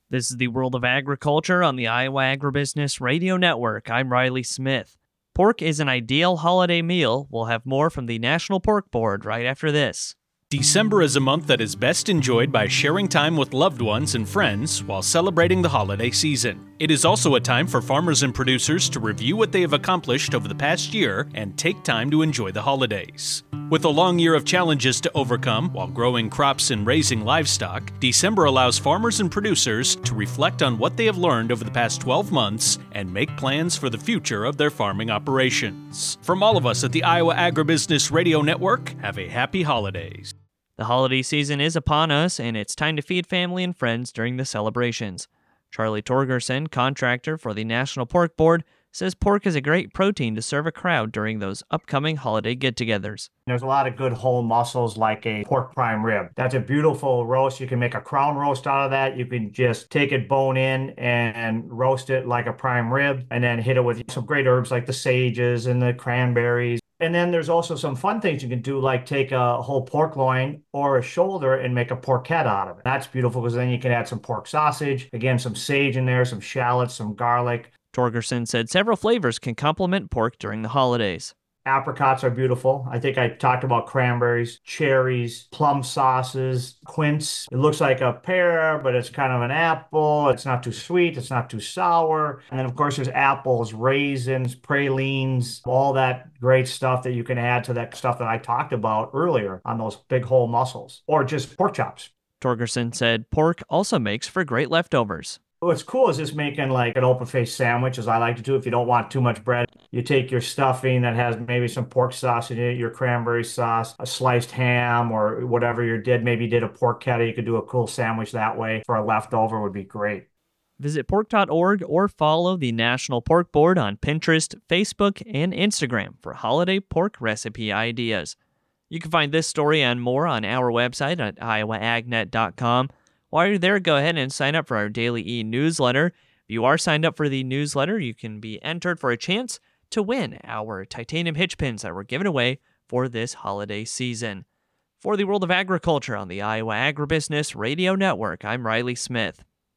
This is the World of Agriculture on the Iowa Agribusiness Radio Network. I'm Riley Smith. Pork is an ideal holiday meal. We'll have more from the National Pork Board right after this. December is a month that is best enjoyed by sharing time with loved ones and friends while celebrating the holiday season. It is also a time for farmers and producers to review what they have accomplished over the past year and take time to enjoy the holidays. With a long year of challenges to overcome while growing crops and raising livestock, December allows farmers and producers to reflect on what they have learned over the past 12 months and make plans for the future of their farming operations. From all of us at the Iowa Agribusiness Radio Network, have a happy holidays. The holiday season is upon us, and it's time to feed family and friends during the celebrations. Charlie Torgerson, contractor for the National Pork Board, says pork is a great protein to serve a crowd during those upcoming holiday get-togethers. There's a lot of good whole muscles like a pork prime rib. That's a beautiful roast. You can make a crown roast out of that. You can just take it bone in and roast it like a prime rib and then hit it with some great herbs like the sages and the cranberries. And then there's also some fun things you can do, like take a whole pork loin or a shoulder and make a porchetta out of it. That's beautiful because then you can add some pork sausage, again, some sage in there, some shallots, some garlic. Torgerson said several flavors can complement pork during the holidays. Apricots are beautiful. I think I talked about cranberries, cherries, plum sauces, quince. It looks like a pear, but it's kind of an apple. It's not too sweet. It's not too sour. And then, of course, there's apples, raisins, pralines, all that great stuff that you can add to that stuff that I talked about earlier on those big whole mussels, or just pork chops. Torgerson said pork also makes for great leftovers. What's cool is just making like an open-faced sandwich, as I like to do. If you don't want too much bread, you take your stuffing that has maybe some pork sauce in it, your cranberry sauce, a sliced ham, or whatever you did. Maybe you did a porchetta. You could do a cool sandwich that way for a leftover would be great. Visit pork.org or follow the National Pork Board on Pinterest, Facebook, and Instagram for holiday pork recipe ideas. You can find this story and more on our website at iowaagnet.com. While you're there, go ahead and sign up for our daily e-newsletter. If you are signed up for the newsletter, you can be entered for a chance to win our titanium hitch pins that we're giving away for this holiday season. For the World of Agriculture on the Iowa Agribusiness Radio Network, I'm Riley Smith.